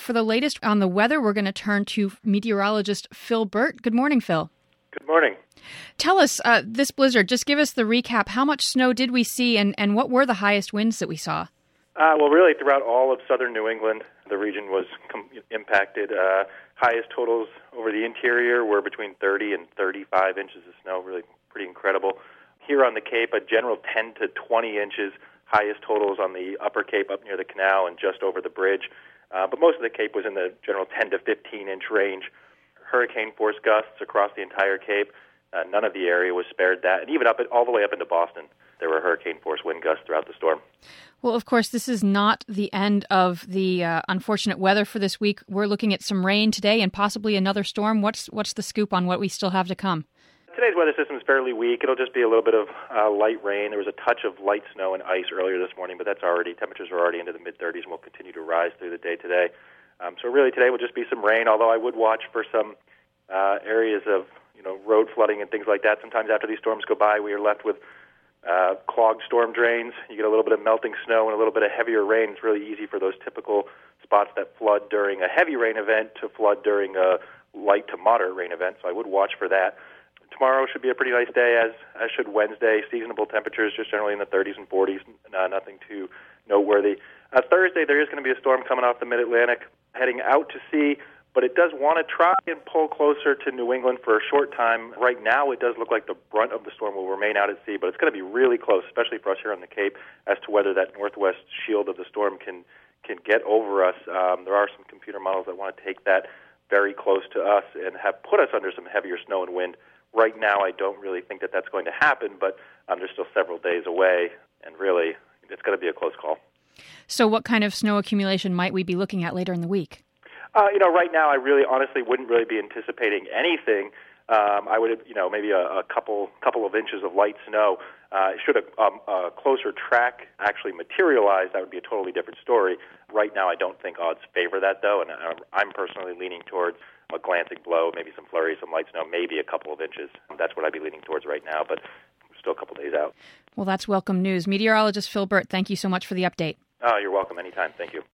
for the latest on the weather, we're going to turn to meteorologist Phil Burt. Good morning, Phil. Good morning. Tell us, this blizzard, just give us the recap. How much snow did we see, and what were the highest winds that we saw? Well, really, throughout all of southern New England, the region was impacted. Highest totals over the interior were between 30 and 35 inches of snow, really pretty incredible. Here on the Cape, a general 10 to 20 inches, highest totals on the upper Cape up near the canal and just over the bridge. But most of the Cape was in the general 10 to 15-inch range. Hurricane force gusts across the entire Cape. None of the area was spared that. And even all the way up into Boston, there were hurricane force wind gusts throughout the storm. Well, of course, this is not the end of the unfortunate weather for this week. We're looking at some rain today and possibly another storm. What's the scoop on what we still have to come? Today's weather system is fairly weak. It'll just be a little bit of light rain. There was a touch of light snow and ice earlier this morning, but temperatures are already into the mid-30s and will continue to rise through the day today. So really today will just be some rain, although I would watch for some areas of road flooding and things like that. Sometimes after these storms go by, we are left with clogged storm drains. You get a little bit of melting snow and a little bit of heavier rain. It's really easy for those typical spots that flood during a heavy rain event to flood during a light to moderate rain event, so I would watch for that. Tomorrow should be a pretty nice day, as should Wednesday. Seasonable temperatures just generally in the 30s and 40s, nothing too noteworthy. Thursday, there is going to be a storm coming off the mid-Atlantic, heading out to sea, but it does want to try and pull closer to New England for a short time. Right now, it does look like the brunt of the storm will remain out at sea, but it's going to be really close, especially for us here on the Cape, as to whether that northwest shield of the storm can get over us. There are some computer models that want to take that very close to us and have put us under some heavier snow and wind. Right now, I don't really think that that's going to happen, but there's still several days away, and really, it's going to be a close call. So what kind of snow accumulation might we be looking at later in the week? Right now, I really honestly wouldn't really be anticipating anything. I would, maybe a couple of inches of light snow. Should a closer track actually materialize, that would be a totally different story. Right now, I don't think odds favor that, though, and I'm personally leaning towards a glancing blow, maybe some flurries, some light snow, maybe a couple of inches. That's what I'd be leaning towards right now, but we're still a couple days out. Well, that's welcome news. Meteorologist Phil Burt, thank you so much for the update. Oh, you're welcome. Anytime. Thank you.